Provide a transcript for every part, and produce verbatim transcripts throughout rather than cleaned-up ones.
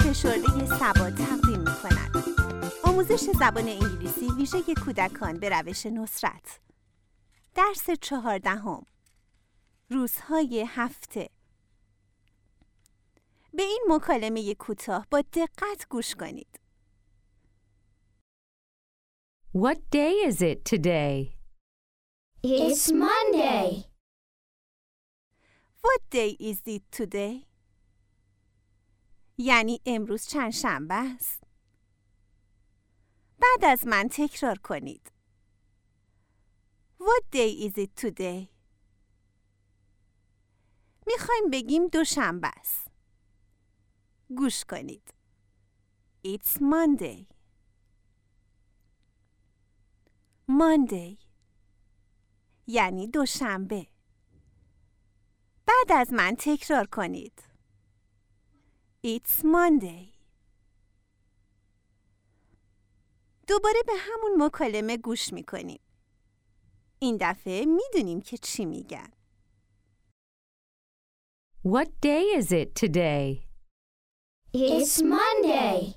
فشرده سبا تقدیم می کند. آموزش زبان انگلیسی ویژه کودکان به روش نصرت. درس چهاردهم. روزهای هفته. به این مکالمه کوتاه با دقت گوش کنید. What day is it today? It's Monday. What day is it today? یعنی امروز چند شنبه است؟ بعد از من تکرار کنید. What day is it today? میخوایم بگیم دوشنبه است. گوش کنید. It's Monday. Monday یعنی دوشنبه. بعد از من تکرار کنید. It's Monday. دوباره به همون مکالمه گوش میکنیم. این دفعه میدونیم که چی میگن. What day is it today? It's Monday.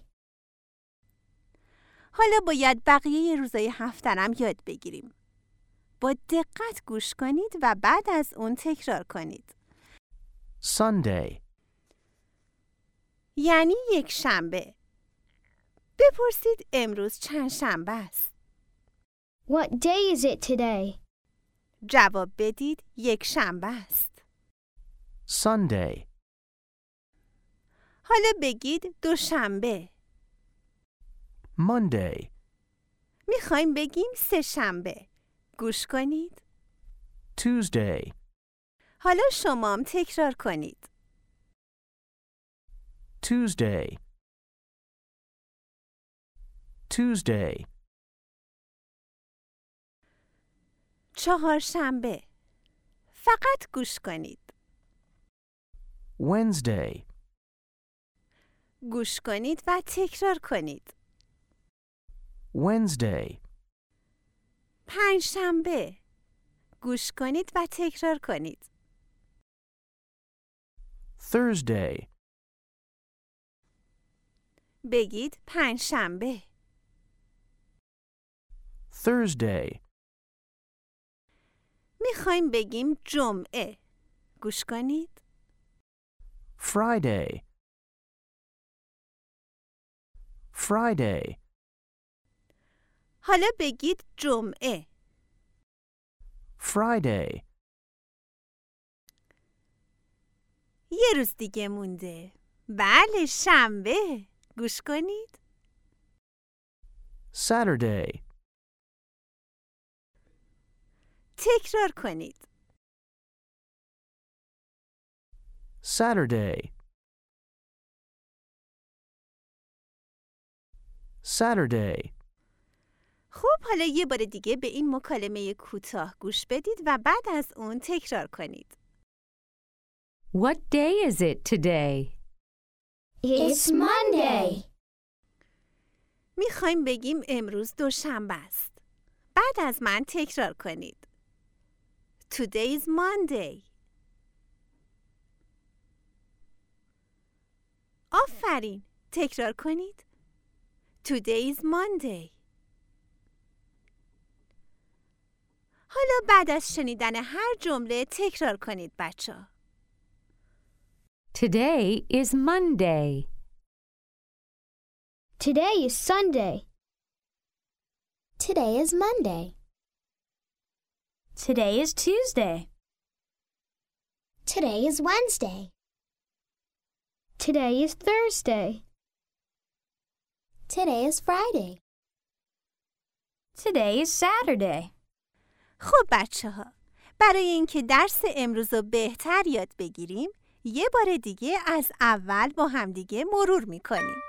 حالا باید بقیه روزهای هفته هم یاد بگیریم. با دقت گوش کنید و بعد از اون تکرار کنید. Sunday, یعنی یک شنبه. بپرسید امروز چند شنبه است. What day is it today? جواب بدید یک شنبه است. Sunday, حالا بگید دوشنبه. Monday, میخوایم بگیم سه شنبه. گوش کنید. Tuesday, حالا شما هم تکرار کنید. Tuesday, Tuesday, چهارشنبه. فقط گوش کنید. Wednesday, گوش کنید و تکرار کنید. Wednesday, پنجشنبه. گوش کنید و تکرار کنید. Thursday, بگید پنجشنبه. Thursday, میخوایم بگیم جمعه. گوش کنید. Friday, Friday, حالا بگید جمعه. Friday, یه روز دیگه مونده. بله، شنبه. گوش کنید. Saturday, تکرار کنید. Saturday, Saturday. خب حالا یه بار دیگه به این مکالمه کوتاه گوش بدید و بعد از اون تکرار کنید. What day is it today? It's Monday. میخوایم بگیم امروز دوشنبه است. بعد از من تکرار کنید. Today is Monday. آفرین. تکرار کنید. Today is Monday. حالا بعد از شنیدن هر جمله تکرار کنید بچه‌ها. Today is Monday. Today is Sunday. Today is Monday. Today is Tuesday. Today is Wednesday. Today is Thursday. Today is Friday. Today is Saturday. خب بچه ها، برای اینکه درس امروز رو بهتر یاد بگیریم یه بار دیگه از اول با همدیگه مرور میکنیم.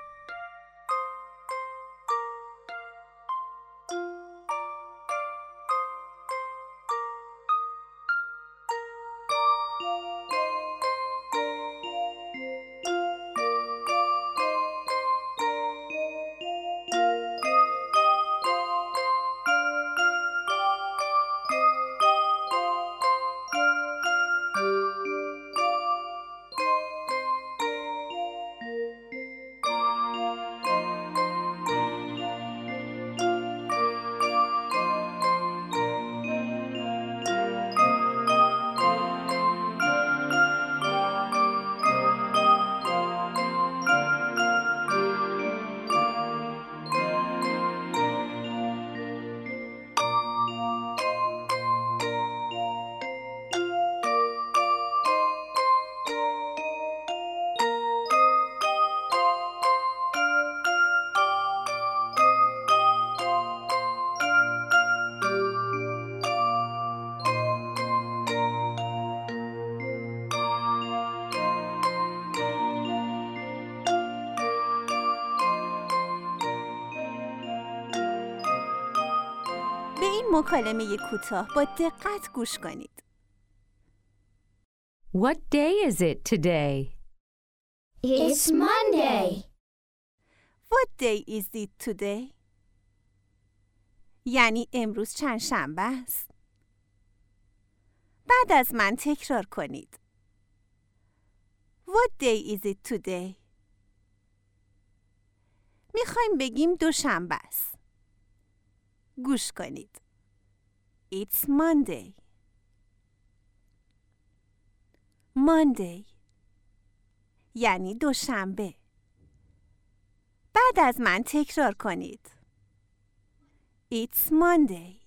به این مکالمه کوتاه با دقت گوش کنید. What day is it today? It's Monday. What day is it today? یعنی امروز چند شنبه است. بعد از من تکرار کنید. What day is it today? میخوایم بگیم دوشنبه است. گوش کنید. It's Monday. Monday یعنی دوشنبه. بعد از من تکرار کنید. It's Monday.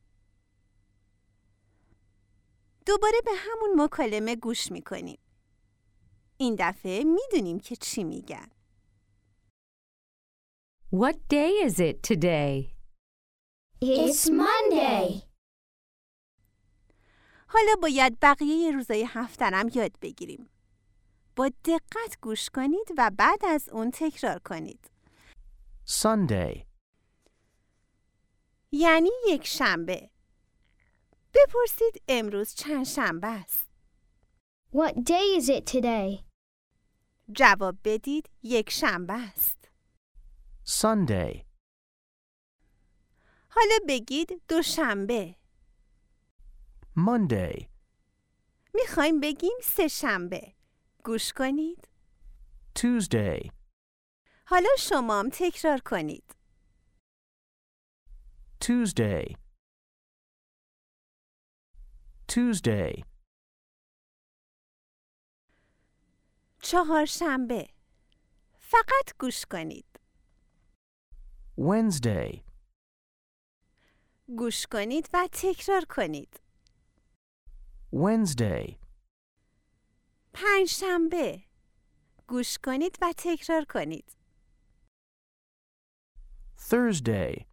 دوباره به همون مکالمه گوش میکنیم. این دفعه میدونیم که چی میگن. What day is it today? It's Monday. حالا باید بقیه روزای هفته‌ام یاد بگیریم. با دقت گوش کنید و بعد از اون تکرار کنید. Sunday, یعنی یک شنبه. بپرسید امروز چند شنبه است. What day is it today? جواب بدید یک شنبه است. Sunday, حالا بگید دوشنبه. Monday, میخوایم بگیم سه شنبه. گوش کنید. Tuesday, حالا شما هم تکرار کنید. Tuesday, Tuesday, چهارشنبه. فقط گوش کنید. Wednesday, گوش کنید و تکرار کنید. Wednesday, پنجشنبه. گوش کنید و تکرار کنید. Thursday,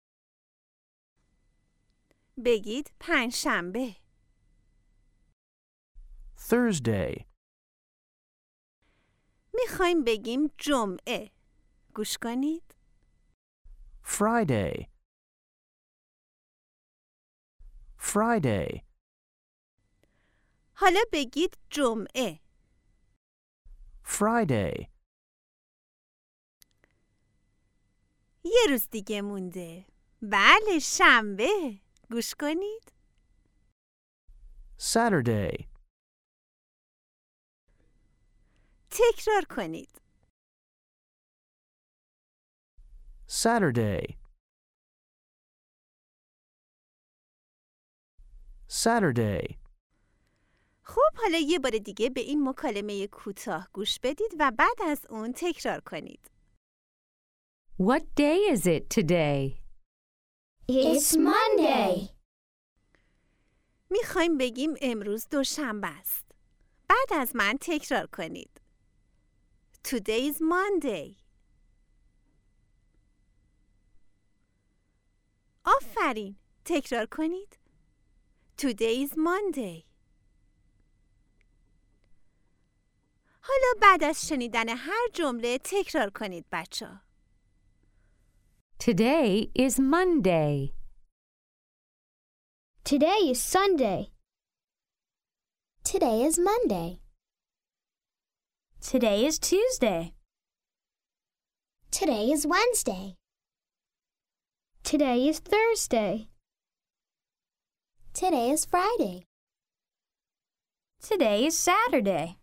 بگید پنجشنبه. Thursday, میخوایم بگیم جمعه. گوش کنید. Friday, Friday, حالا بگید جمعه. Friday, یه روز دیگه مونده. بله شنبه. گوش کنید. Saturday, تکرار کنید. Saturday, Saturday, خب حالا یه بار دیگه به این مکالمه کوتاه گوش بدید و بعد از اون تکرار کنید. What day is it today? It's Monday. میخوایم بگیم امروز دوشنبه است. بعد از من تکرار کنید. Today is Monday. آفرین. تکرار کنید. Today is Monday. حالا بعد از شنیدن هر جمله تکرار کنید بچه‌ها. Today is Monday. Today is Sunday. Today is Monday. Today is Tuesday. Today is Wednesday. Today is Thursday. Today is Friday. Today is Saturday.